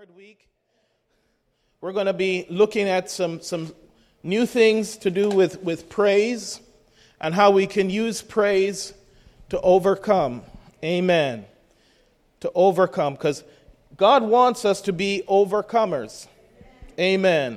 hard week. We're going to be looking at some new things to do with praise and how we can use praise to overcome. Amen. To overcome, because God wants us to be overcomers. Amen.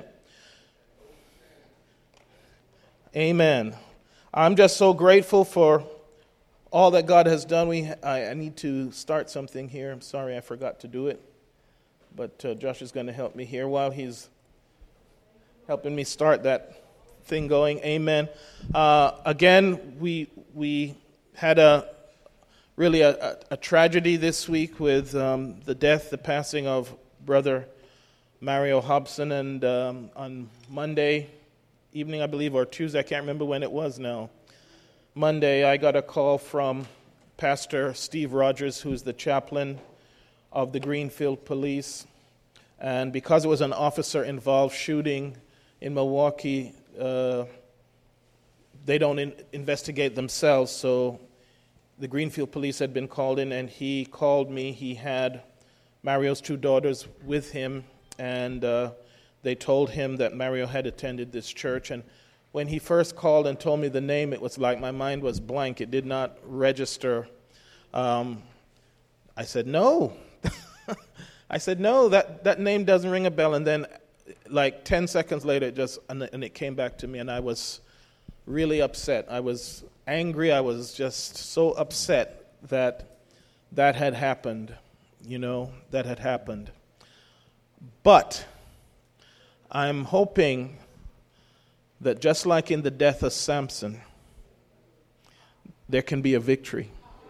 Amen. I'm just so grateful for all that God has done. I need to start something here. I'm sorry I forgot to do it. But Josh is going to help me here while he's helping me start that thing going. Amen. Again, we had a tragedy this week with the passing of Brother Mario Hobson. And on Monday evening, I believe, or Tuesday, I can't remember when it was now. Monday, I got a call from Pastor Steve Rogers, who's the chaplain of the Greenfield Police. And because it was an officer-involved shooting in Milwaukee, they don't investigate themselves. So the Greenfield Police had been called in, and he called me. He had Mario's two daughters with him, and they told him that Mario had attended this church. And when he first called and told me the name, it was like my mind was blank. It did not register. I said, no. I said, no, that name doesn't ring a bell. And then like 10 seconds later, it came back to me, and I was really upset. I was angry. I was just so upset that had happened, that had happened. But I'm hoping that just like in the death of Samson, there can be a victory.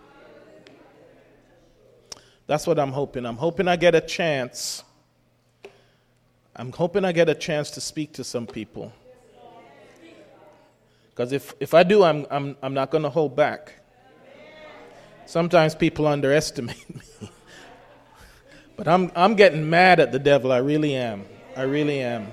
That's what I'm hoping. I'm hoping I get a chance. I'm hoping I get a chance to speak to some people. Because if I do, I'm not going to hold back. Sometimes people underestimate me. But I'm getting mad at the devil. I really am. I really am.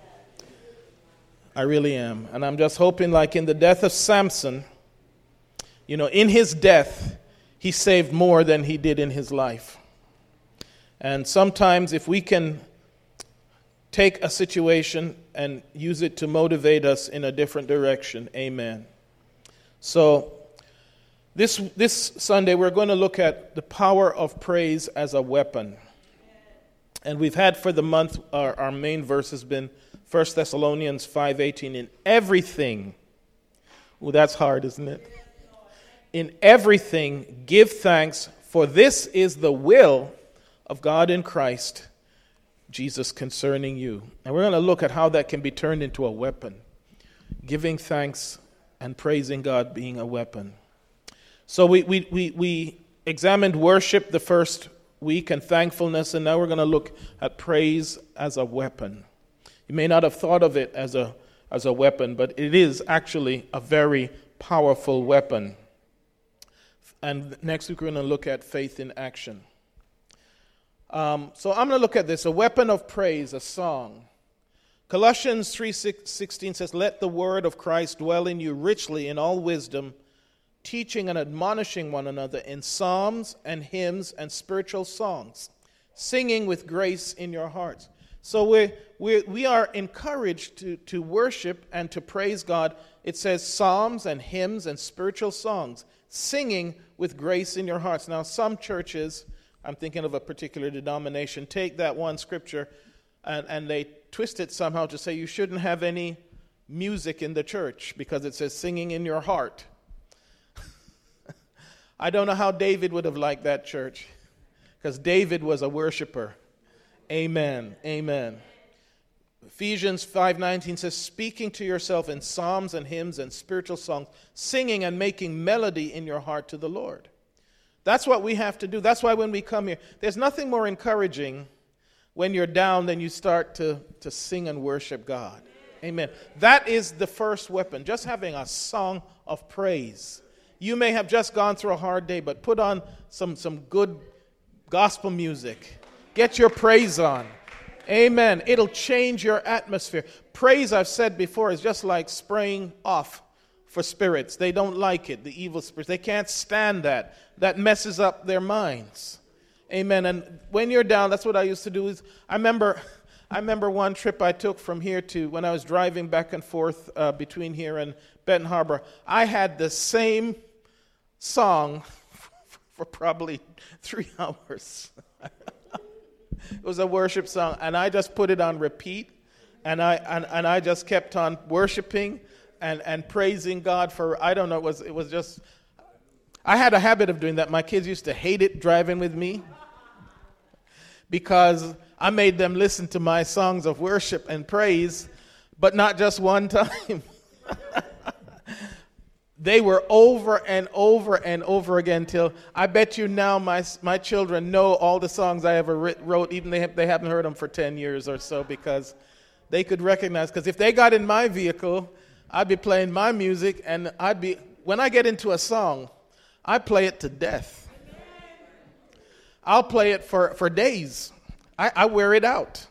And I'm just hoping, like in the death of Samson, in his death, he saved more than he did in his life. And sometimes if we can take a situation and use it to motivate us in a different direction, amen. So this Sunday we're going to look at the power of praise as a weapon. And we've had for the month, our main verse has been 1 Thessalonians 5:18, in everything. Well, that's hard, isn't it? In everything, give thanks, for this is the will of God in Christ Jesus concerning you. And we're going to look at how that can be turned into a weapon. Giving thanks and praising God being a weapon. So we examined worship the first week and thankfulness, and now we're going to look at praise as a weapon. You may not have thought of it as a weapon, but it is actually a very powerful weapon. And next week we're going to look at faith in action. So I'm going to look at this, a weapon of praise, a song. Colossians 3:16 says, let the word of Christ dwell in you richly in all wisdom, teaching and admonishing one another in psalms and hymns and spiritual songs, singing with grace in your hearts. So we are encouraged to worship and to praise God. It says psalms and hymns and spiritual songs, singing with grace in your hearts. Now, some churches, I'm thinking of a particular denomination, take that one scripture and they twist it somehow to say you shouldn't have any music in the church because it says singing in your heart. I don't know how David would have liked that church, because David was a worshiper. Amen. Amen. Ephesians 5:19 says, speaking to yourself in psalms and hymns and spiritual songs, singing and making melody in your heart to the Lord. That's what we have to do. That's why when we come here, there's nothing more encouraging when you're down than you start to sing and worship God. Amen. That is the first weapon, just having a song of praise. You may have just gone through a hard day, but put on some good gospel music. Get your praise on. Amen. It'll change your atmosphere. Praise, I've said before, is just like spraying off for spirits. They don't like it, the evil spirits. They can't stand that. That messes up their minds. Amen. And when you're down, that's what I used to do. I remember one trip I took from here to when I was driving back and forth between here and Benton Harbor. I had the same song for probably 3 hours. It was a worship song, and I just put it on repeat, and I just kept on worshiping and praising God for, I don't know, it was just, I had a habit of doing that. My kids used to hate it driving with me because I made them listen to my songs of worship and praise, but not just one time. They were over and over and over again till I bet you now my children know all the songs I ever wrote, even they haven't heard them for 10 years or so, because they could recognize. Because if they got in my vehicle, I'd be playing my music, and when I get into a song, I play it to death. I'll play it for days. I wear it out.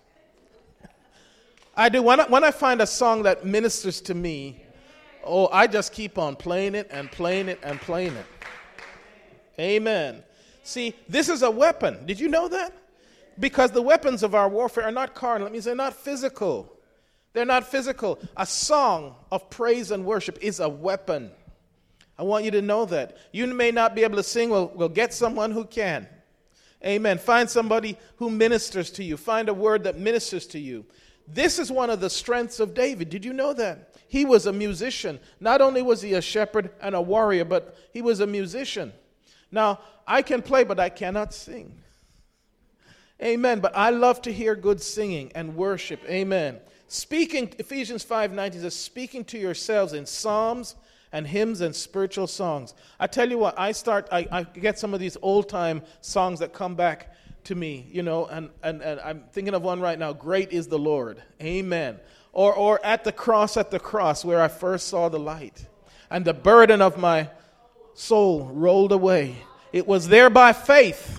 I do. When I find a song that ministers to me, I just keep on playing it and playing it and playing it. Amen. See, this is a weapon. Did you know that? Because the weapons of our warfare are not carnal. That means they're not physical. They're not physical. A song of praise and worship is a weapon. I want you to know that. You may not be able to sing. We'll get someone who can. Amen. Find somebody who ministers to you. Find a word that ministers to you. This is one of the strengths of David. Did you know that? He was a musician. Not only was he a shepherd and a warrior, but he was a musician. Now, I can play, but I cannot sing. Amen. But I love to hear good singing and worship. Amen. Speaking, Ephesians 5:19 says, speaking to yourselves in psalms and hymns and spiritual songs. I tell you what, I get some of these old-time songs that come back to me, and I'm thinking of one right now. Great is the Lord. Amen. Or at the cross where I first saw the light, and the burden of my soul rolled away. It was there by faith.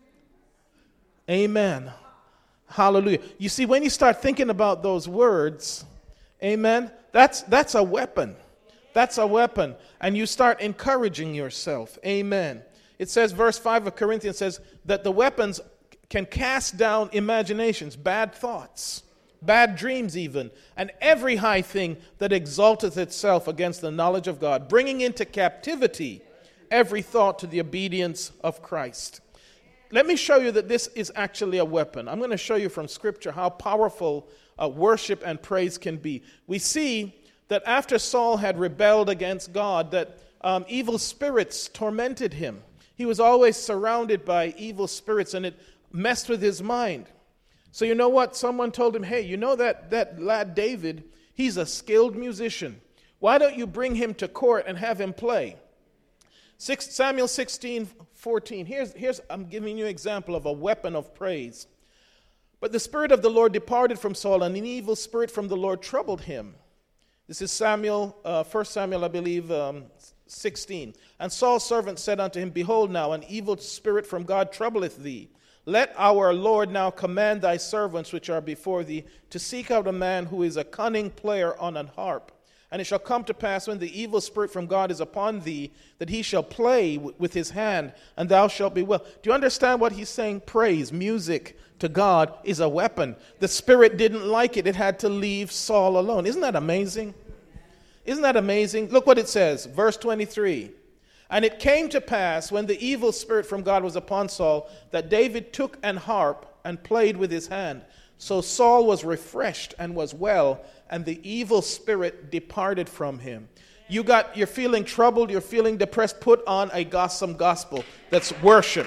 Amen. Hallelujah. You see, when you start thinking about those words, amen, that's a weapon. That's a weapon. And you start encouraging yourself. Amen. It says, verse 5 of Corinthians says that the weapons can cast down imaginations, bad thoughts, bad dreams even, and every high thing that exalteth itself against the knowledge of God, bringing into captivity every thought to the obedience of Christ. Let me show you that this is actually a weapon. I'm going to show you from Scripture how powerful worship and praise can be. We see that after Saul had rebelled against God, that evil spirits tormented him. He was always surrounded by evil spirits, and it messed with his mind. So you know what? Someone told him, hey, you know that lad David, he's a skilled musician. Why don't you bring him to court and have him play? Samuel 16:14. Here's I'm giving you an example of a weapon of praise. But the Spirit of the Lord departed from Saul, and an evil spirit from the Lord troubled him. This is 1 Samuel, I believe, 16. And Saul's servant said unto him, behold now, an evil spirit from God troubleth thee. Let our Lord now command thy servants which are before thee to seek out a man who is a cunning player on an harp. And it shall come to pass when the evil spirit from God is upon thee, that he shall play with his hand, and thou shalt be well. Do you understand what he's saying? Praise, music to God is a weapon. The spirit didn't like it. It had to leave Saul alone. Isn't that amazing? Isn't that amazing? Look what it says, verse 23. And it came to pass when the evil spirit from God was upon Saul, that David took an harp and played with his hand. So Saul was refreshed and was well, and the evil spirit departed from him. You're feeling troubled, you're feeling depressed, put on some gospel that's worship.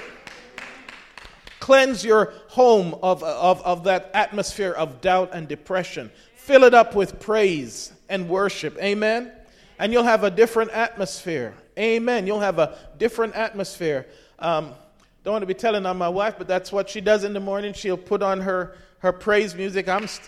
Cleanse your home of that atmosphere of doubt and depression. Fill it up with praise and worship. Amen? And you'll have a different atmosphere. Amen. You'll have a different atmosphere. Don't want to be telling on my wife, but that's what she does in the morning. She'll put on her praise music.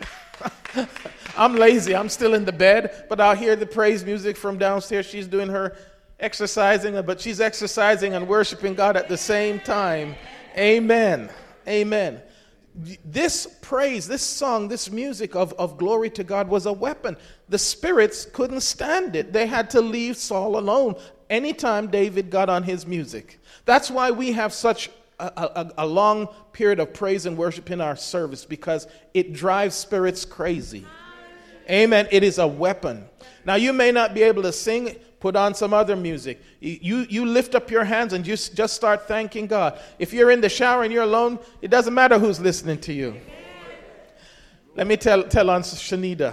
I'm lazy. I'm still in the bed, but I'll hear the praise music from downstairs. She's doing her exercising, but she's exercising and worshiping God at the same time. Amen. Amen. This praise, this song, this music of glory to God was a weapon. The spirits couldn't stand it. They had to leave Saul alone anytime David got on his music. That's why we have such a long period of praise and worship in our service because it drives spirits crazy. Amen. It is a weapon. Now, you may not be able to sing. Put on some other music. You lift up your hands and you just start thanking God. If you're in the shower and you're alone, it doesn't matter who's listening to you. Let me tell on Shanita.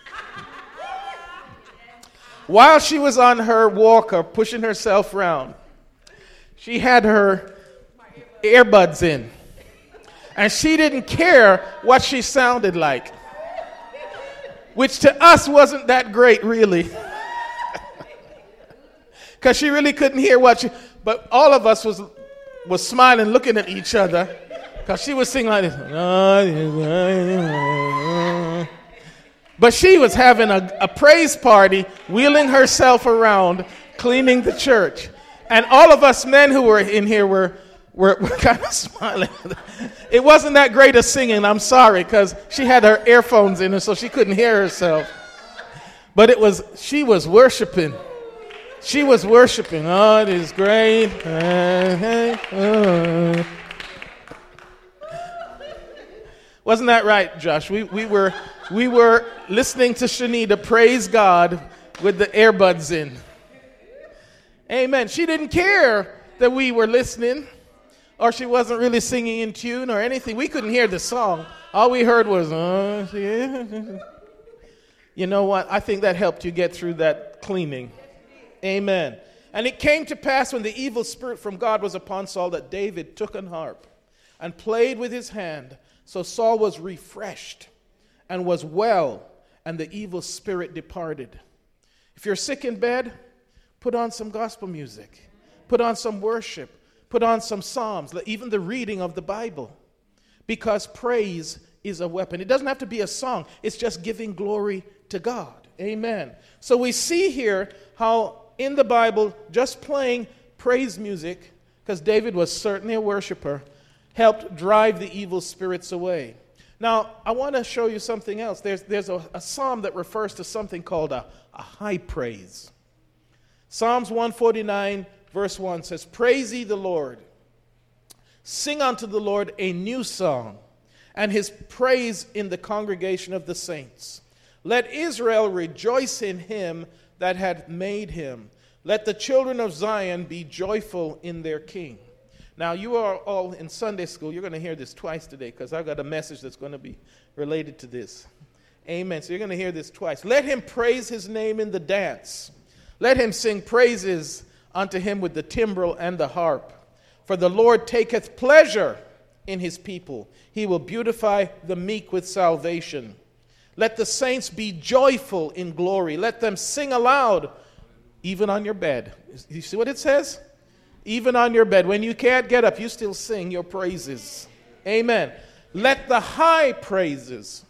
While she was on her walker pushing herself around, she had her earbuds in. And she didn't care what she sounded like. Which to us wasn't that great, really. Because she really couldn't hear but all of us was smiling, looking at each other, because she was singing like this. But she was having a praise party, wheeling herself around, cleaning the church. And all of us men who were in here were kind of smiling. It wasn't that great a singing, I'm sorry, because she had her earphones in her, so she couldn't hear herself. But she was worshiping. She was worshiping. Oh, it is great. Wasn't that right, Josh? We were listening to Shanita praise God with the earbuds in. Amen. She didn't care that we were listening, or she wasn't really singing in tune or anything. We couldn't hear the song. All we heard was, You know what? I think that helped you get through that cleaning. Amen. And it came to pass when the evil spirit from God was upon Saul that David took an harp and played with his hand. So Saul was refreshed and was well, and the evil spirit departed. If you're sick in bed, put on some gospel music. Put on some worship. Put on some psalms, even the reading of the Bible. Because praise is a weapon. It doesn't have to be a song. It's just giving glory to God. Amen. So we see here how in the Bible, just playing praise music, because David was certainly a worshiper, helped drive the evil spirits away. Now, I want to show you something else. There's a psalm that refers to something called a high praise. Psalms 149, verse 1 says, Praise ye the Lord. Sing unto the Lord a new song, and his praise in the congregation of the saints. Let Israel rejoice in him that had made him. Let the children of Zion be joyful in their king. Now, you are all in Sunday school. You're going to hear this twice today because I've got a message that's going to be related to this. Amen. So you're going to hear this twice. Let him praise his name in the dance. Let him sing praises unto him with the timbrel and the harp. For the Lord taketh pleasure in his people. He will beautify the meek with salvation. Let the saints be joyful in glory. Let them sing aloud, even on your bed. You see what it says? Even on your bed. When you can't get up, you still sing your praises. Amen. Let the high praises.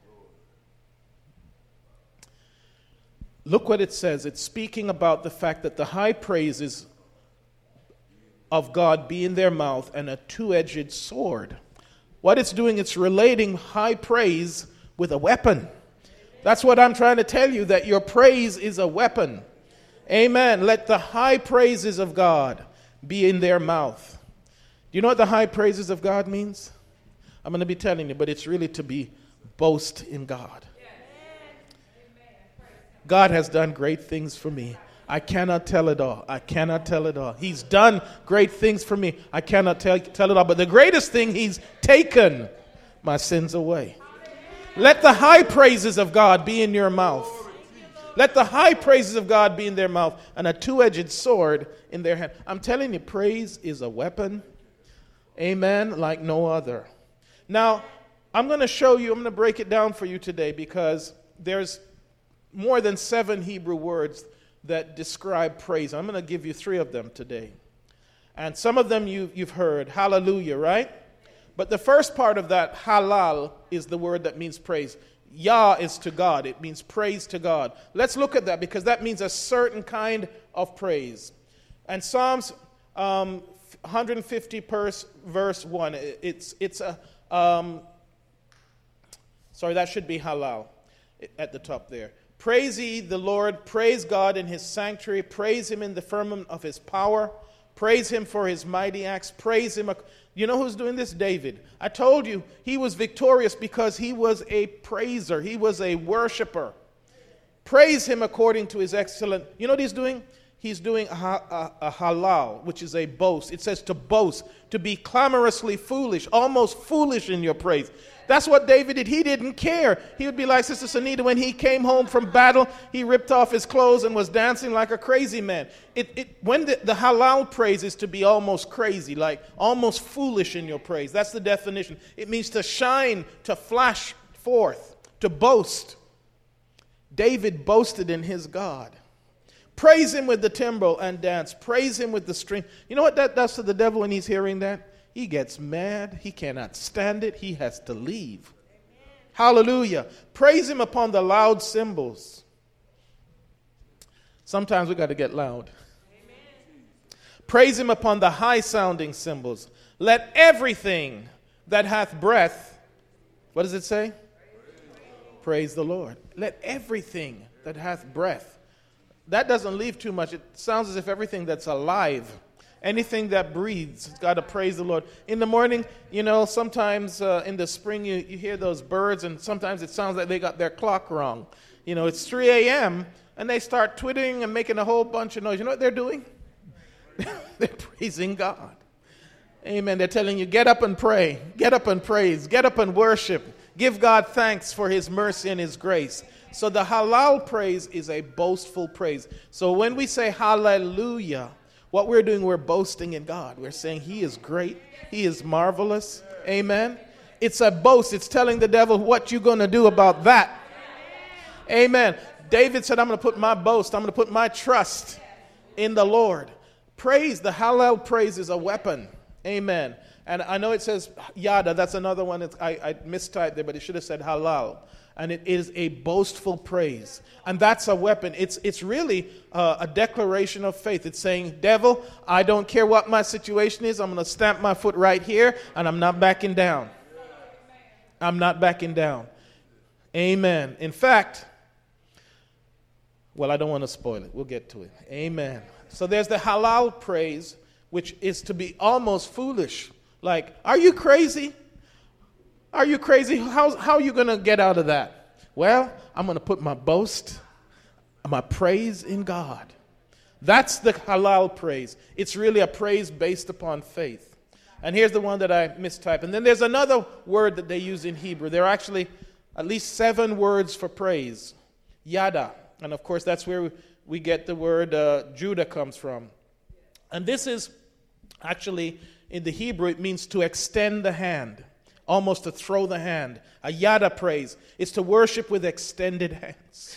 Look what it says. It's speaking about the fact that the high praises of God be in their mouth and a two-edged sword. What it's doing, it's relating high praise with a weapon. That's what I'm trying to tell you, that your praise is a weapon. Amen. Let the high praises of God be in their mouth. Do you know what the high praises of God means? I'm going to be telling you, but it's really to be boast in God. God has done great things for me. I cannot tell it all. I cannot tell it all. He's done great things for me. I cannot tell it all. But the greatest thing, he's taken my sins away. Let the high praises of God be in your mouth. Let the high praises of God be in their mouth and a two-edged sword in their hand. I'm telling you, praise is a weapon. Amen, like no other. Now, I'm going to show you, I'm going to break it down for you today because there's more than 7 Hebrew words that describe praise. I'm going to give you 3 of them today. And some of them you've heard. Hallelujah, right? But the first part of that, halal, is the word that means praise. Yah is to God. It means praise to God. Let's look at that because that means a certain kind of praise. And Psalms 150 verse 1, that should be halal at the top there. Praise ye the Lord, praise God in his sanctuary, praise him in the firmament of his power, Praise him for his mighty acts. Praise him. You know who's doing this? David. I told you he was victorious because he was a praiser. He was a worshiper. Praise him according to his excellent. You know what he's doing? He's doing a halal, which is a boast. It says to boast, to be clamorously foolish, almost foolish in your praise. That's what David did. He didn't care. He would be like Sister Sunita when he came home from battle. He ripped off his clothes and was dancing like a crazy man. When the halal praise is to be almost crazy, like almost foolish in your praise. That's the definition. It means to shine, to flash forth, to boast. David boasted in his God. Praise him with the timbrel and dance. Praise him with the string. You know what that does to the devil when he's hearing that? He gets mad. He cannot stand it. He has to leave. Amen. Hallelujah. Praise him upon the loud cymbals. Sometimes we got to get loud. Amen. Praise him upon the high-sounding cymbals. Let everything that hath breath, what does it say? Praise the Lord. Let everything that hath breath. That doesn't leave too much. It sounds as if everything that's alive, anything that breathes, has got to praise the Lord. In the morning, you know, sometimes in the spring you hear those birds, and sometimes it sounds like they got their clock wrong. You know, it's 3 a.m., and they start twittering and making a whole bunch of noise. You know what they're doing? They're praising God. Amen. They're telling you, get up and pray. Get up and praise. Get up and worship. Give God thanks for his mercy and his grace. So the halal praise is a boastful praise. So when we say hallelujah, what we're doing, we're boasting in God. We're saying he is great. He is marvelous. Amen. It's a boast. It's telling the devil what you're going to do about that. Amen. David said, I'm going to put my boast, I'm going to put my trust in the Lord. Praise, the halal praise is a weapon. Amen. And I know it says yada. That's another one. I mistyped there, but it should have said halal. And it is a boastful praise. And that's a weapon. It's really a declaration of faith. It's saying, devil, I don't care what my situation is. I'm going to stamp my foot right here, and I'm not backing down. I'm not backing down. Amen. In fact, well, I don't want to spoil it. We'll get to it. Amen. So there's the halal praise, which is to be almost foolish. Like, are you crazy? Are you crazy? How are you going to get out of that? Well, I'm going to put my boast, my praise in God. That's the halal praise. It's really a praise based upon faith. And here's the one that I mistyped. And then there's another word that they use in Hebrew. There are actually at least 7 words for praise. Yada. And of course, that's where we get the word Judah comes from. And this is actually, in the Hebrew, it means to extend the hand. Almost to throw the hand. A yada praise is to worship with extended hands.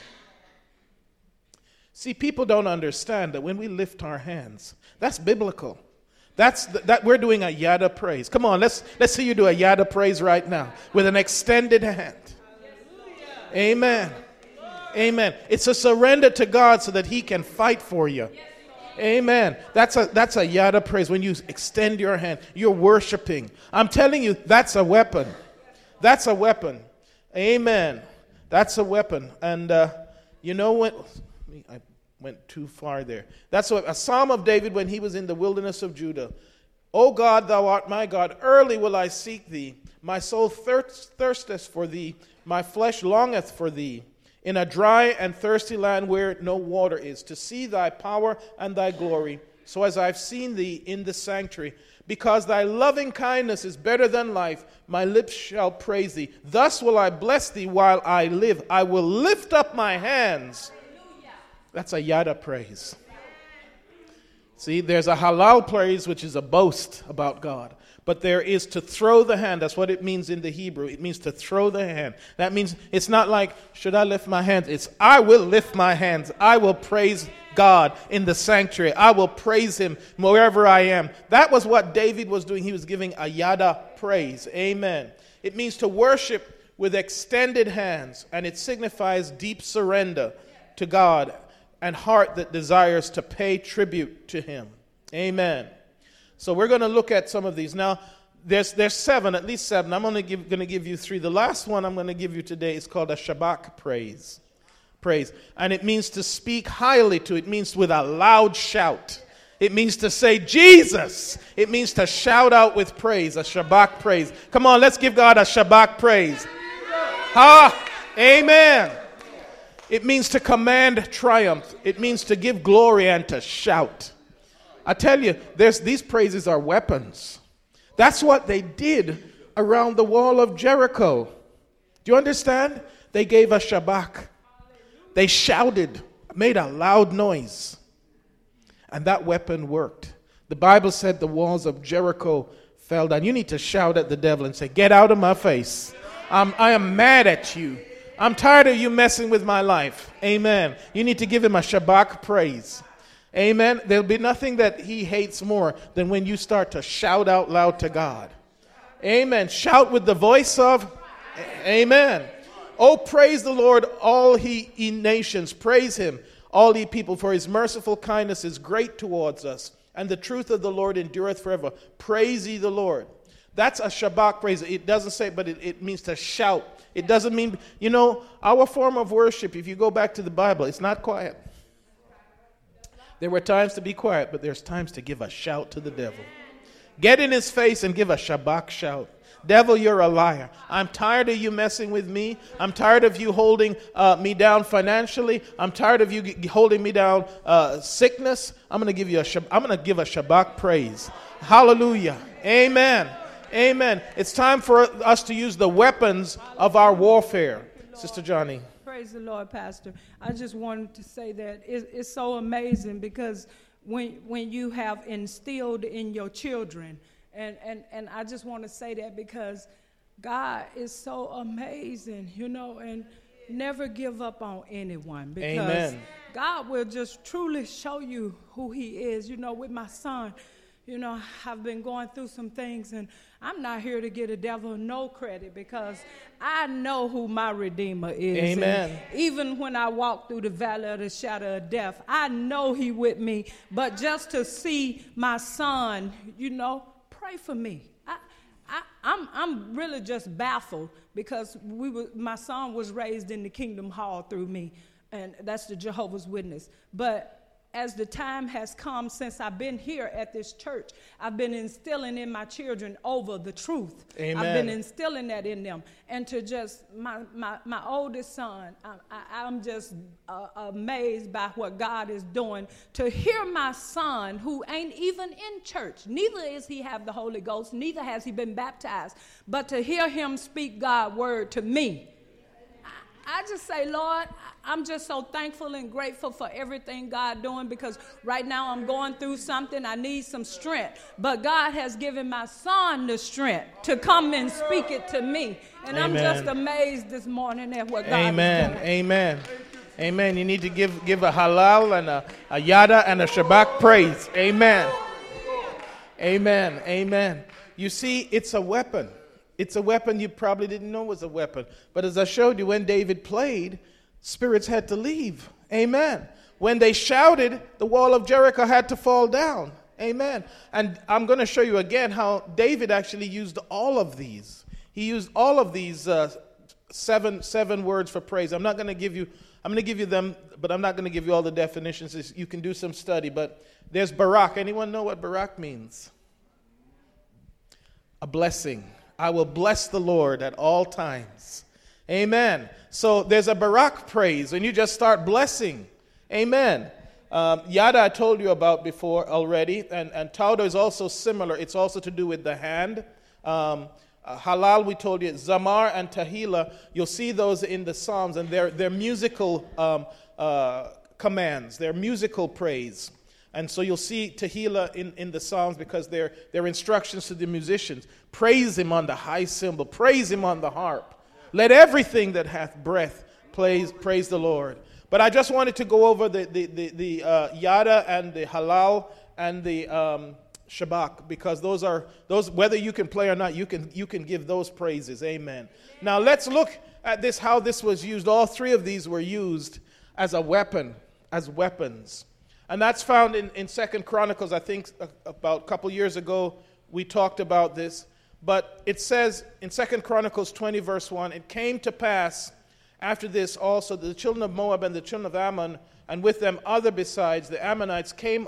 See, people don't understand that when we lift our hands, that's biblical. That we're doing a yada praise. Come on, let's see you do a yada praise right now with an extended hand. Amen. Amen. It's a surrender to God so that he can fight for you. Amen. That's a yada praise. When you extend your hand, you're worshiping. I'm telling you, that's a weapon. That's a weapon. Amen. That's a weapon. And you know what? I went too far there. That's a Psalm of David when he was in the wilderness of Judah. O God, thou art my God. Early will I seek thee. My soul thirsteth for thee. My flesh longeth for thee. In a dry and thirsty land where no water is, to see thy power and thy glory, so as I've seen thee in the sanctuary. Because thy loving kindness is better than life, my lips shall praise thee. Thus will I bless thee while I live. I will lift up my hands. That's a yada praise. See, there's a halal praise, which is a boast about God. But there is to throw the hand. That's what it means in the Hebrew. It means to throw the hand. That means it's not like, should I lift my hands? It's, I will lift my hands. I will praise God in the sanctuary. I will praise him wherever I am. That was what David was doing. He was giving a yada praise. Amen. It means to worship with extended hands. And it signifies deep surrender to God and heart that desires to pay tribute to him. Amen. So we're going to look at some of these. Now, there's 7, at least 7. I'm going to give you 3. The last one I'm going to give you today is called a Shabach praise. And it means to speak highly to. It means with a loud shout. It means to say Jesus. It means to shout out with praise, a Shabbat praise. Come on, let's give God a Shabbat praise. Amen. It means to command triumph. It means to give glory and to shout. I tell you, these praises are weapons. That's what they did around the wall of Jericho. Do you understand? They gave a Shabbat. They shouted, made a loud noise. And that weapon worked. The Bible said the walls of Jericho fell down. You need to shout at the devil and say, get out of my face. I am mad at you. I'm tired of you messing with my life. Amen. You need to give him a Shabbat praise. Amen. There'll be nothing that he hates more than when you start to shout out loud to God. Amen. Shout with the voice of Amen. Oh, praise the Lord, all ye nations. Praise him, all ye people, for his merciful kindness is great towards us, and the truth of the Lord endureth forever. Praise ye the Lord. That's a Shabbat praise. It doesn't say, but it means to shout. It doesn't mean, our form of worship, if you go back to the Bible, it's not quiet. There were times to be quiet, but there's times to give a shout to the devil. Get in his face and give a Shabbat shout. Devil, you're a liar. I'm tired of you messing with me. I'm tired of you holding me down financially. I'm tired of you holding me down sickness. I'm going to give a Shabbat praise. Hallelujah. Amen. Amen. It's time for us to use the weapons of our warfare. Sister Johnny. Praise the Lord, Pastor. I just wanted to say that it's so amazing because when you have instilled in your children, and I just want to say that because God is so amazing, and never give up on anyone because Amen. God will just truly show you who he is. With my son, I've been going through some things, and I'm not here to get the devil no credit because I know who my Redeemer is. Amen. And even when I walk through the valley of the shadow of death, I know he with me. But just to see my son, pray for me. I'm really just baffled because my son was raised in the Kingdom Hall through me, and that's the Jehovah's Witness. But as the time has come since I've been here at this church, I've been instilling in my children over the truth. Amen. I've been instilling that in them. And to just, my oldest son, I'm just amazed by what God is doing. To hear my son, who ain't even in church, neither is he have the Holy Ghost, neither has he been baptized, but to hear him speak God's word to me, I just say, Lord, I'm just so thankful and grateful for everything God doing because right now I'm going through something. I need some strength. But God has given my son the strength to come and speak it to me. And Amen. I'm just amazed this morning at what God is doing. Amen. Amen. You need to give a halal and a yada and a Shabbat praise. Amen. Amen. Amen. You see, it's a weapon. It's a weapon you probably didn't know was a weapon. But as I showed you, when David played, spirits had to leave. Amen. When they shouted, the wall of Jericho had to fall down. Amen. And I'm going to show you again how David actually used all of these. He used all of these seven words for praise. I'm going to give you them, but I'm not going to give you all the definitions. You can do some study. But there's Barak. Anyone know what Barak means? A blessing. I will bless the Lord at all times. Amen. So there's a Barak praise when you just start blessing. Amen. Yada I told you about before already, and Tauda is also similar. It's also to do with the hand. Halal we told you. Zamar and Tahila, you'll see those in the Psalms, and they're musical commands. They're musical praise. And so you'll see Tehillah in the Psalms because they're instructions to the musicians. Praise him on the high cymbal. Praise him on the harp. Let everything that hath breath praise the Lord. But I just wanted to go over the Yada and the Halal and the Shabbat because those whether you can play or not, you can give those praises. Amen. Now let's look at this, how this was used. All three of these were used as a weapon, as weapons. And that's found in 2 Chronicles. I think about a couple years ago we talked about this. But it says in 2 Chronicles 20 verse 1, it came to pass after this also that the children of Moab and the children of Ammon, and with them other besides the Ammonites, came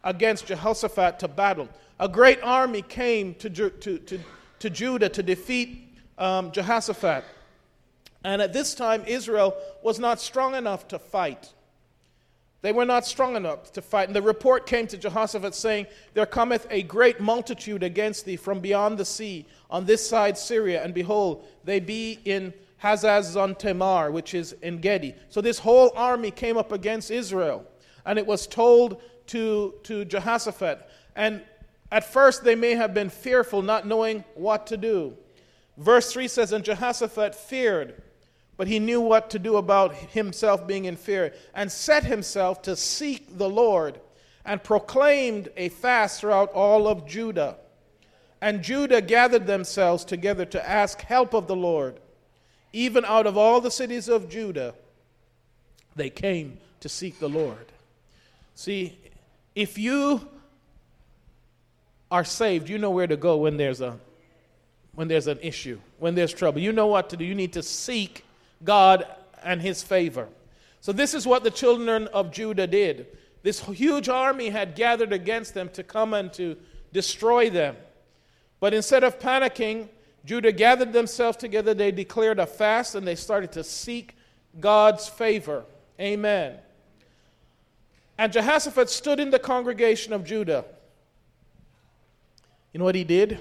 against Jehoshaphat to battle. A great army came to Judah to defeat Jehoshaphat. And at this time, Israel was not strong enough to fight. They were not strong enough to fight. And the report came to Jehoshaphat saying, there cometh a great multitude against thee from beyond the sea, on this side Syria, and behold, they be in Hazazon Tamar, which is En Gedi. So this whole army came up against Israel. And it was told to Jehoshaphat. And at first they may have been fearful, not knowing what to do. Verse 3 says, and Jehoshaphat feared, but he knew what to do about himself being in fear, and set himself to seek the Lord, and proclaimed a fast throughout all of Judah. And Judah gathered themselves together to ask help of the Lord. Even out of all the cities of Judah, they came to seek the Lord. See, if you are saved, you know where to go when there's an issue, when there's trouble. You know what to do. You need to seek God and his favor. So this is what the children of Judah did. This huge army had gathered against them to come and to destroy them. But instead of panicking, Judah gathered themselves together. They declared a fast and they started to seek God's favor. Amen. And Jehoshaphat stood in the congregation of Judah. You know what he did?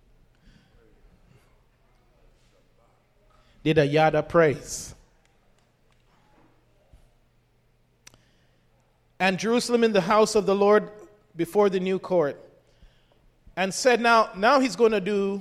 Did a yada praise. And Jerusalem in the house of the Lord before the new court. And said, now he's going to do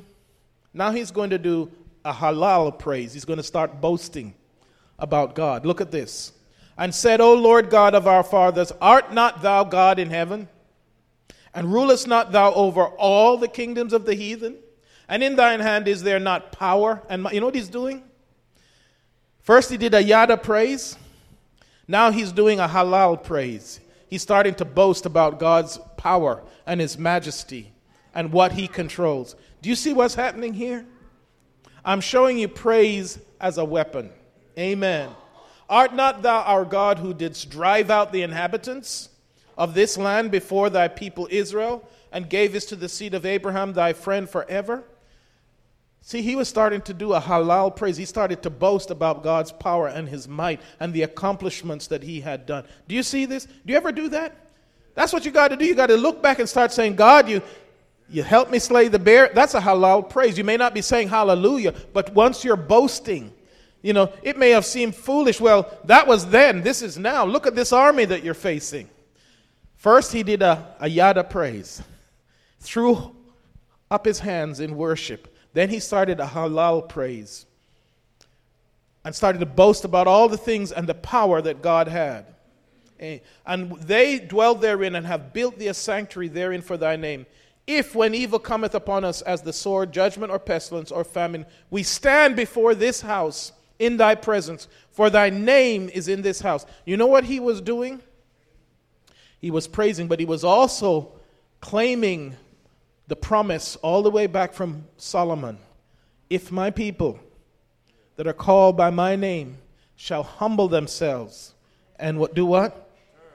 a halal praise. He's going to start boasting about God. Look at this. And said, O Lord God of our fathers, art not thou God in heaven? And rulest not thou over all the kingdoms of the heathen? And in thine hand is there not power? And you know what he's doing? First he did a yada praise. Now he's doing a halal praise. He's starting to boast about God's power and his majesty and what he controls. Do you see what's happening here? I'm showing you praise as a weapon. Amen. Art not thou our God who didst drive out the inhabitants of this land before thy people Israel, and gavest to the seed of Abraham thy friend forever? See, he was starting to do a halal praise. He started to boast about God's power and his might and the accomplishments that he had done. Do you see this? Do you ever do that? That's what you got to do. You got to look back and start saying, God, you helped me slay the bear. That's a halal praise. You may not be saying hallelujah, but once you're boasting, it may have seemed foolish. Well, that was then. This is now. Look at this army that you're facing. First, he did a yada praise. Threw up his hands in worship. Then he started a halal praise and started to boast about all the things and the power that God had. And they dwell therein and have built thee a sanctuary therein for thy name. If when evil cometh upon us as the sword, judgment, or pestilence, or famine, we stand before this house in thy presence, for thy name is in this house. You know what he was doing? He was praising, but he was also claiming the promise all the way back from Solomon. If my people that are called by my name shall humble themselves and do what?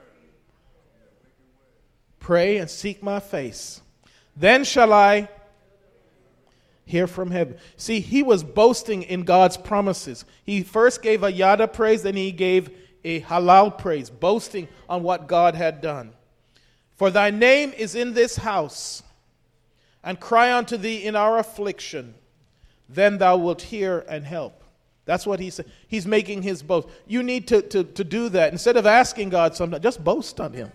Pray and seek my face. Then shall I hear from heaven. See, he was boasting in God's promises. He first gave a yada praise, then he gave a halal praise, boasting on what God had done. For thy name is in this house, and cry unto thee in our affliction, then thou wilt hear and help. That's what he said. He's making his boast. You need to do that. Instead of asking God something, just boast on him.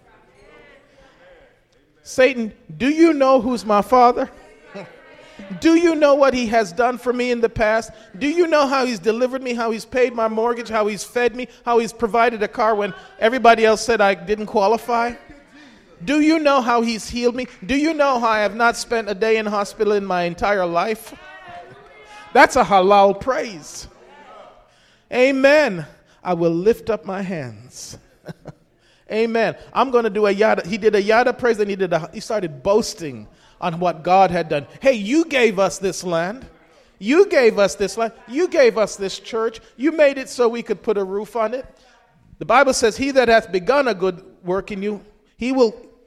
Satan, do you know who's my father? Do you know what he has done for me in the past? Do you know how he's delivered me, how he's paid my mortgage, how he's fed me, how he's provided a car when everybody else said I didn't qualify? Do you know how he's healed me? Do you know how I have not spent a day in hospital in my entire life? That's a halal praise. Amen. I will lift up my hands. Amen. I'm going to do a yada. He did a yada praise, and he started boasting on what God had done. Hey, you gave us this land. You gave us this land. You gave us this church. You made it so we could put a roof on it. The Bible says, he that hath begun a good work in you, he will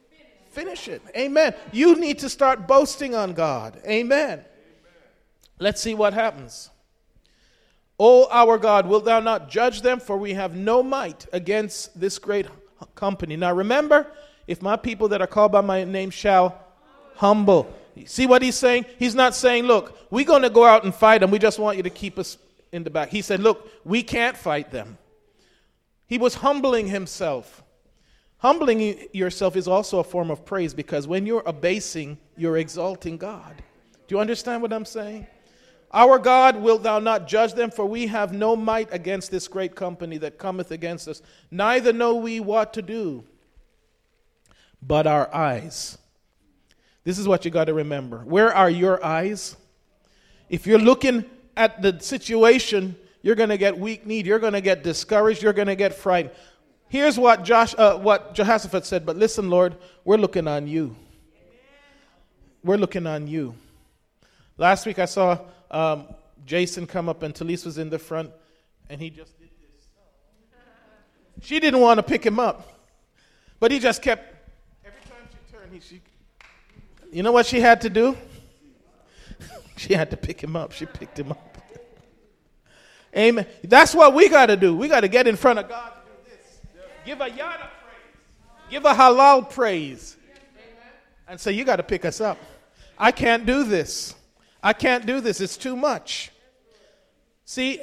Finish it. Amen. You need to start boasting on God. Amen. Let's see what happens. O our God, wilt thou not judge them? For we have no might against this great company. Now remember, if my people that are called by my name shall humble. See what he's saying? He's not saying, look, we're going to go out and fight them. We just want you to keep us in the back. He said, look, we can't fight them. He was humbling himself. Humbling yourself is also a form of praise, because when you're abasing, you're exalting God. Do you understand what I'm saying? Our God, wilt thou not judge them? For we have no might against this great company that cometh against us. Neither know we what to do, but our eyes. This is what you got to remember. Where are your eyes? If you're looking at the situation, you're going to get weak-kneed. You're going to get discouraged. You're going to get frightened. Here's what Jehoshaphat said, but listen, Lord, we're looking on you. We're looking on you. Last week I saw Jason come up, and Talise was in the front, and he just did this. She didn't want to pick him up, but he just kept, every time she turned, you know what she had to do? She had to pick him up. She picked him up. Amen. That's what we got to do. We got to get in front of God. Give a yada praise. Give a halal praise. And say, you got to pick us up. I can't do this. I can't do this. It's too much. See,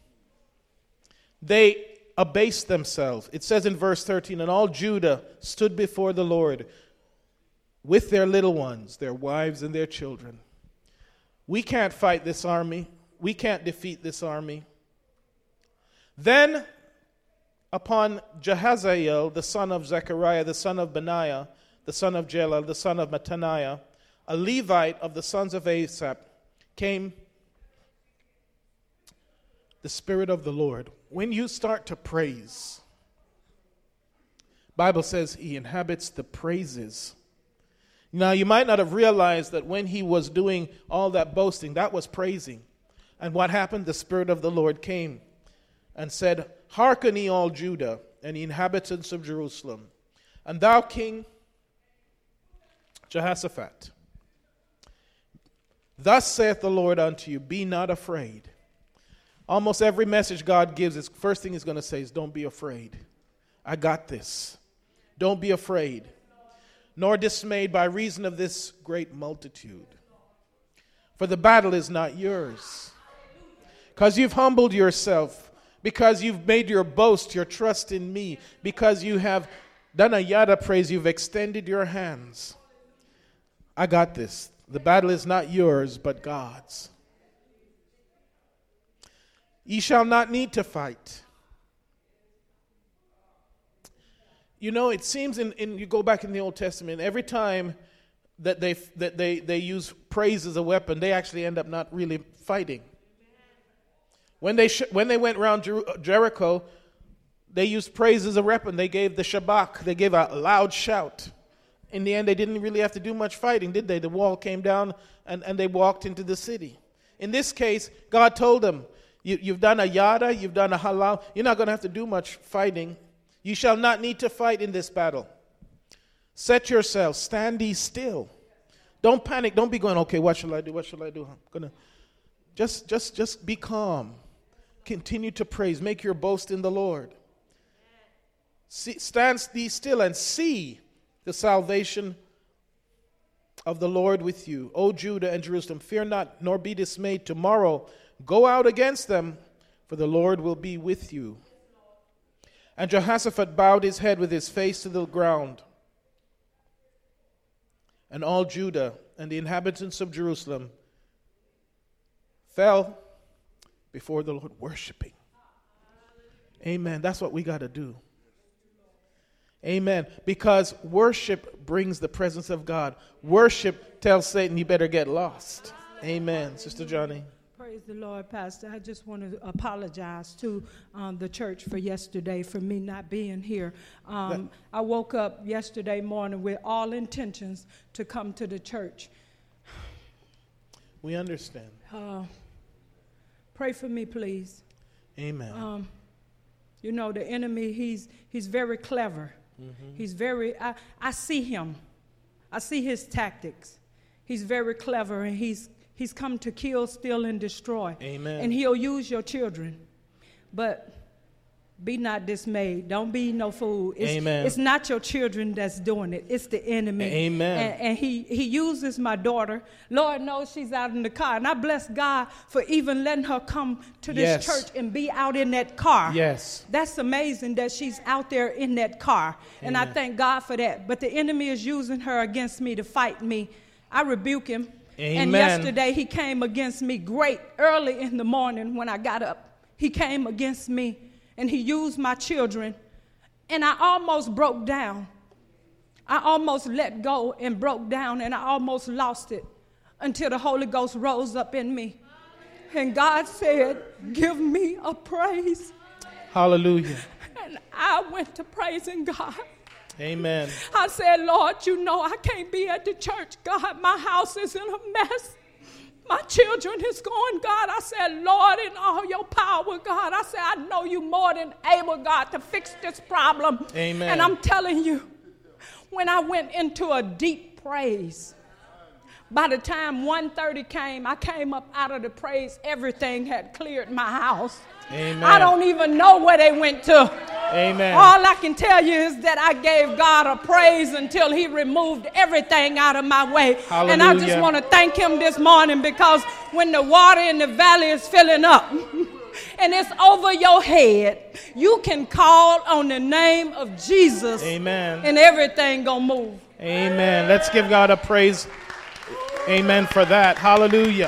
they abased themselves. It says in verse 13, and all Judah stood before the Lord with their little ones, their wives and their children. We can't fight this army. We can't defeat this army. Then upon Jahaziel, the son of Zechariah, the son of Benaiah, the son of Jael, the son of Mattaniah, a Levite of the sons of Asaph, came the Spirit of the Lord. When you start to praise, Bible says he inhabits the praises. Now, you might not have realized that when he was doing all that boasting, that was praising. And what happened? The Spirit of the Lord came and said, hearken ye all Judah and the inhabitants of Jerusalem, and thou King Jehoshaphat. Thus saith the Lord unto you, be not afraid. Almost every message God gives, his first thing he's going to say is, don't be afraid. I got this. Don't be afraid, nor dismayed by reason of this great multitude. For the battle is not yours. Because you've humbled yourself, because you've made your boast, your trust in me, because you have done a yada praise, you've extended your hands. I got this. The battle is not yours, but God's. Ye shall not need to fight. You know, it seems you go back in the Old Testament, every time that they use praise as a weapon, they actually end up not really fighting. When they went around Jericho, they used praise as a weapon. They gave the shabach. They gave a loud shout. In the end, they didn't really have to do much fighting, did they? The wall came down and they walked into the city. In this case, God told them, you've done a yada, you've done a halal. You're not going to have to do much fighting. You shall not need to fight in this battle. Set yourselves, stand ye still. Don't panic. Don't be going, okay, what shall I do? What shall I do? I'm gonna just be calm. Continue to praise. Make your boast in the Lord. Stand thee still and see the salvation of the Lord with you. O Judah and Jerusalem, fear not, nor be dismayed. Tomorrow go out against them, for the Lord will be with you. And Jehoshaphat bowed his head with his face to the ground. And all Judah and the inhabitants of Jerusalem fell before the Lord, worshiping. Amen. That's what we got to do. Amen. Because worship brings the presence of God. Worship tells Satan you better get lost. Amen. Sister Johnny. Praise the Lord, Pastor. I just want to apologize to the church for yesterday, for me not being here. I woke up yesterday morning with all intentions to come to the church. We understand. Pray for me, please. Amen. You know, the enemy, he's very clever. Mm-hmm. He's very, I see him. I see his tactics. He's very clever, and he's come to kill, steal, and destroy. Amen. And he'll use your children. But be not dismayed. Don't be no fool. Amen. It's not your children that's doing it. It's the enemy. Amen. And he uses my daughter. Lord knows she's out in the car. And I bless God for even letting her come to this church and be out in that car. Yes. That's amazing that she's out there in that car. Amen. And I thank God for that. But the enemy is using her against me to fight me. I rebuke him. Amen. And yesterday he came against me great early in the morning when I got up. He came against me. And he used my children, and I almost broke down. I almost let go and broke down, and I almost lost it until the Holy Ghost rose up in me. And God said, give me a praise. Hallelujah. And I went to praising God. Amen. I said, Lord, you know I can't be at the church. God, my house is in a mess. My children is going, God. I said, Lord, in all your power, God. I said, I know you more than able, God, to fix this problem. Amen. And I'm telling you, when I went into a deep praise, by the time 1:30 came, I came up out of the praise. Everything had cleared my house. Amen. I don't even know where they went to. Amen. All I can tell you is that I gave God a praise until he removed everything out of my way. Hallelujah. And I just want to thank him this morning, because when the water in the valley is filling up and it's over your head, you can call on the name of Jesus. Amen. And everything gonna move. Amen. Let's give God a praise. Amen for that. Hallelujah.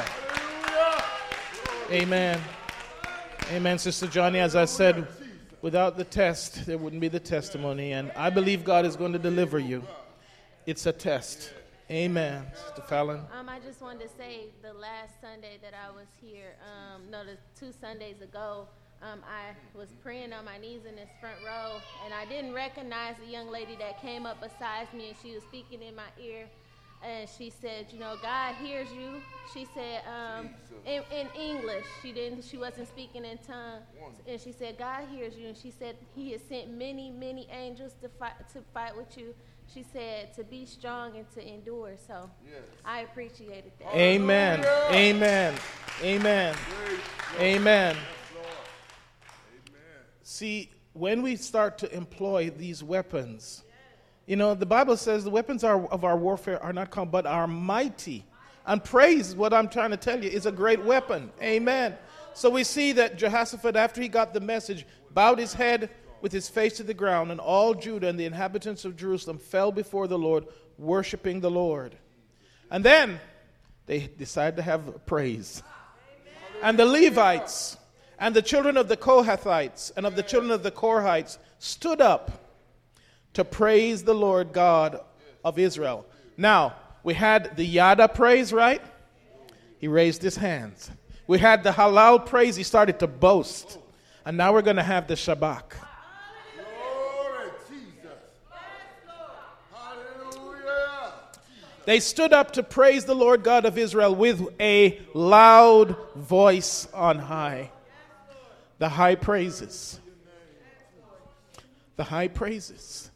Amen. Amen, Sister Johnny. As I said, without the test, there wouldn't be the testimony. And I believe God is going to deliver you. It's a test. Amen. Sister Fallon. I just wanted to say the last Sunday that I was here, the 2 Sundays ago, I was praying on my knees in this front row, and I didn't recognize the young lady that came up beside me, and she was speaking in my ear. And she said, you know, God hears you. She said, in English. She wasn't speaking in tongue. And she said, God hears you. And she said, he has sent many, many angels to fight with you. She said, to be strong and to endure. So I appreciated that. Amen. Amen. Amen. Amen. See, when we start to employ these weapons, you know, the Bible says the weapons of our warfare are not carnal, but are mighty. And praise, what I'm trying to tell you, is a great weapon. Amen. So we see that Jehoshaphat, after he got the message, bowed his head with his face to the ground, and all Judah and the inhabitants of Jerusalem fell before the Lord, worshiping the Lord. And then they decided to have praise. And the Levites and the children of the Kohathites and of the children of the Korhites stood up to praise the Lord God of Israel. Now, we had the Yada praise, right? He raised his hands. We had the Halal praise. He started to boast. And now we're going to have the Shabbat. Glory, Jesus. Hallelujah. They stood up to praise the Lord God of Israel with a loud voice on high. The high praises. The high praises.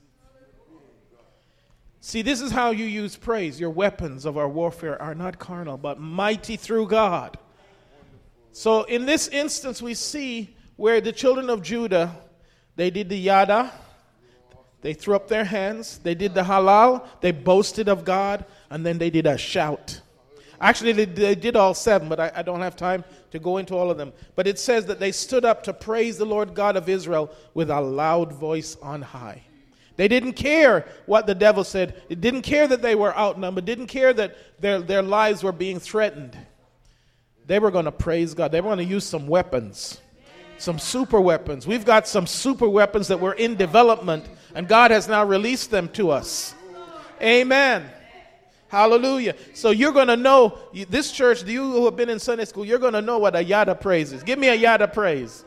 See, this is how you use praise. Your weapons of our warfare are not carnal, but mighty through God. So in this instance, we see where the children of Judah, they did the Yada, they threw up their hands, they did the Halal, they boasted of God, and then they did a shout. Actually, they did all 7, but I don't have time to go into all of them. But it says that they stood up to praise the Lord God of Israel with a loud voice on high. They didn't care what the devil said. They didn't care that they were outnumbered. Didn't care that their lives were being threatened. They were going to praise God. They were going to use some weapons, some super weapons. We've got some super weapons that were in development, and God has now released them to us. Amen. Hallelujah. So you're going to know, this church, you who have been in Sunday school, you're going to know what a Yada praise is. Give me a Yada praise.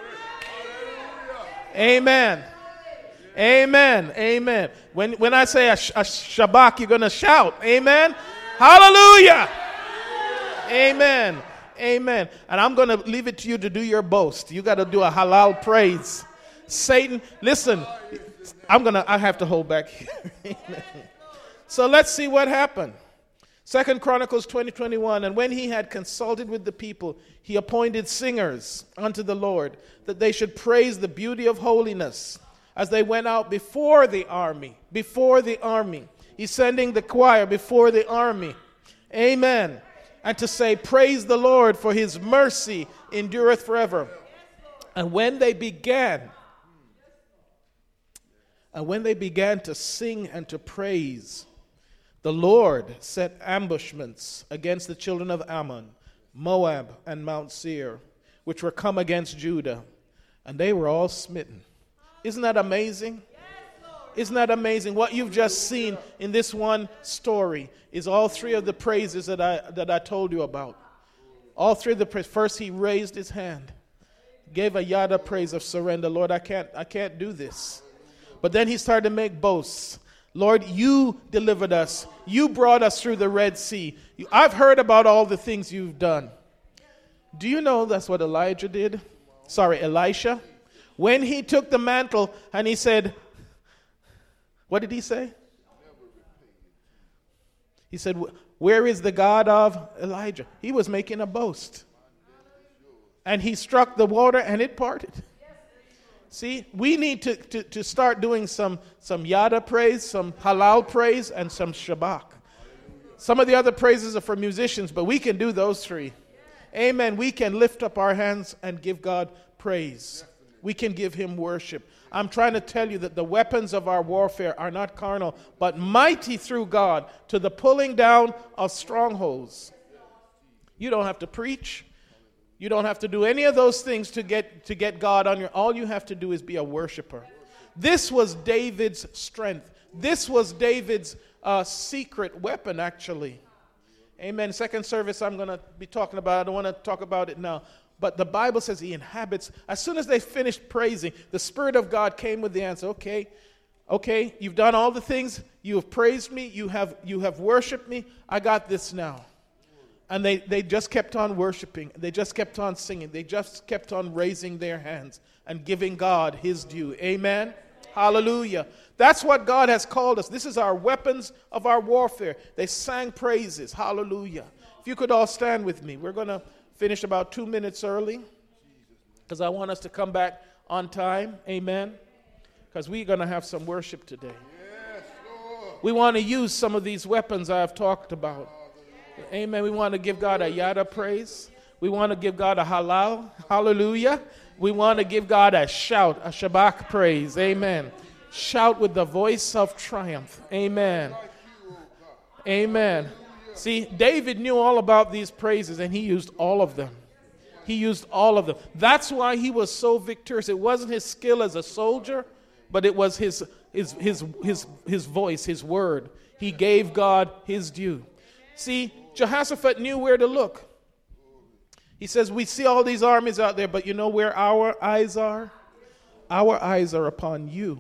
Amen. Amen. Amen. When I say a Shabbat, you're going to shout. Amen. Hallelujah. Amen. Amen. And I'm going to leave it to you to do your boast. You got to do a halal praise. Satan, listen, I have to hold back here. Amen. So let's see what happened. 2 Chronicles 20:21, and when he had consulted with the people, he appointed singers unto the Lord, that they should praise the beauty of holiness as they went out before the army. Before the army. He's sending the choir before the army. Amen. And to say, praise the Lord, for his mercy endureth forever. And when they began to sing and to praise, the Lord set ambushments against the children of Ammon, Moab, and Mount Seir, which were come against Judah, and they were all smitten. Isn't that amazing? Isn't that amazing? What you've just seen in this one story is all three of the praises that I told you about. All three of the praises. First, he raised his hand, gave a yada praise of surrender. Lord, I can't do this. But then he started to make boasts. Lord, you delivered us. You brought us through the Red Sea. I've heard about all the things you've done. Do you know that's what Elisha did? When he took the mantle and he said, what did he say? He said, where is the God of Elijah? He was making a boast. And he struck the water and it parted. See, we need to start doing some yada praise, some halal praise, and some shabak. Some of the other praises are for musicians, but we can do those three. Amen. We can lift up our hands and give God praise. We can give him worship. I'm trying to tell you that the weapons of our warfare are not carnal, but mighty through God to the pulling down of strongholds. You don't have to preach. You don't have to do any of those things to get God on your. All you have to do is be a worshiper. This was David's strength. This was David's secret weapon, actually. Amen. Second service I'm going to be talking about. I don't want to talk about it now. But the Bible says he inhabits. As soon as they finished praising, the Spirit of God came with the answer. Okay, you've done all the things. You have praised me. You have worshiped me. I got this now. And they just kept on worshiping. They just kept on singing. They just kept on raising their hands and giving God his due. Amen. Hallelujah. That's what God has called us. This is our weapons of our warfare. They sang praises. Hallelujah. If you could all stand with me. We're going to finish about 2 minutes early because I want us to come back on time. Amen. Because we're going to have some worship today. Yes, Lord. We want to use some of these weapons I've talked about. Amen. We want to give God a yada praise. We want to give God a halal. Hallelujah. We want to give God a shout, a shabak praise. Amen. Shout with the voice of triumph. Amen. Amen. See, David knew all about these praises and he used all of them. He used all of them. That's why he was so victorious. It wasn't his skill as a soldier, but it was his voice, his word. He gave God his due. See, Jehoshaphat knew where to look. He says, we see all these armies out there, but you know where our eyes are? Our eyes are upon you.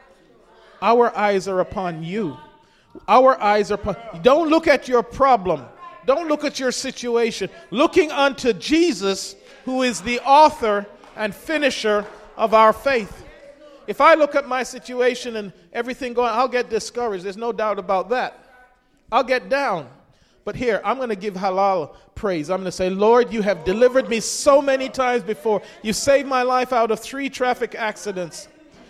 Our eyes are upon you. Our eyes are upon. Don't look at your problem. Don't look at your situation. Looking unto Jesus, who is the author and finisher of our faith. If I look at my situation and everything going, I'll get discouraged. There's no doubt about that. I'll get down. But here, I'm going to give halal praise. I'm going to say, Lord, you have delivered me so many times before. You saved my life out of 3 traffic accidents.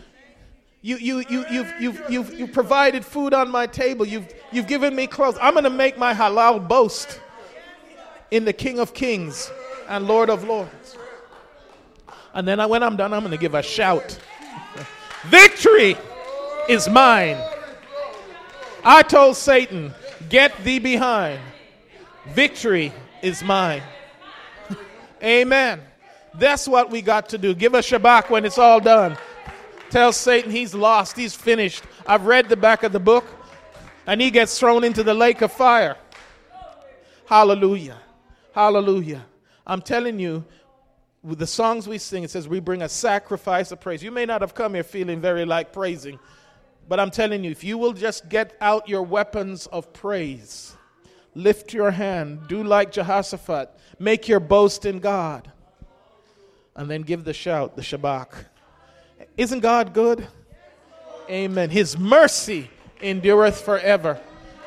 You've provided food on my table. You've given me clothes. I'm going to make my halal boast in the King of Kings and Lord of Lords. And then when I'm done, I'm going to give a shout. Victory is mine. I told Satan, get thee behind. Victory is mine. Amen. That's what we got to do. Give a shabak when it's all done. Tell Satan he's lost, he's finished. I've read the back of the book, and he gets thrown into the lake of fire. Hallelujah. Hallelujah. I'm telling you, with the songs we sing, it says we bring a sacrifice of praise. You may not have come here feeling very like praising, but I'm telling you, if you will just get out your weapons of praise, lift your hand, do like Jehoshaphat, make your boast in God, and then give the shout, the shabak. Isn't God good? Amen. His mercy endureth forever.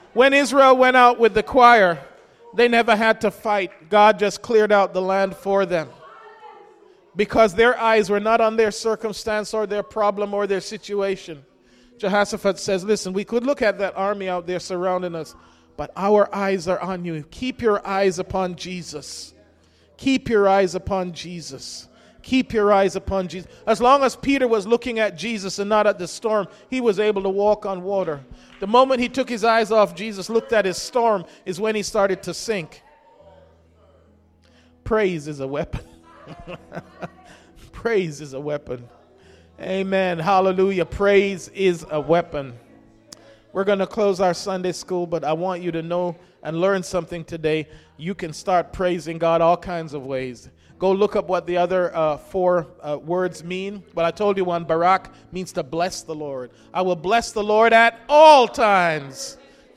When Israel went out with the choir, they never had to fight. God just cleared out the land for them. Because their eyes were not on their circumstance or their problem or their situation. Jehoshaphat says, listen, we could look at that army out there surrounding us, but our eyes are on you. Keep your eyes upon Jesus. Keep your eyes upon Jesus. Keep your eyes upon Jesus. As long as Peter was looking at Jesus and not at the storm, he was able to walk on water. The moment he took his eyes off Jesus, looked at his storm, is when he started to sink. Praise is a weapon. Praise is a weapon. Amen. Hallelujah. Praise is a weapon. We're going to close our Sunday school, but I want you to know and learn something today. You can start praising God all kinds of ways. Go look up what the other four words mean. But I told you one, Barak means to bless the Lord. I will bless the Lord at all times.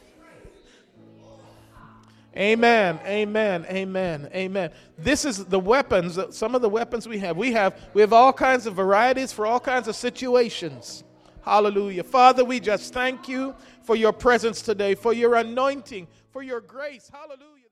Amen, amen, amen, amen. This is the weapons, some of the weapons we have. We have all kinds of varieties for all kinds of situations. Hallelujah. Father, we just thank you for your presence today, for your anointing, for your grace. Hallelujah.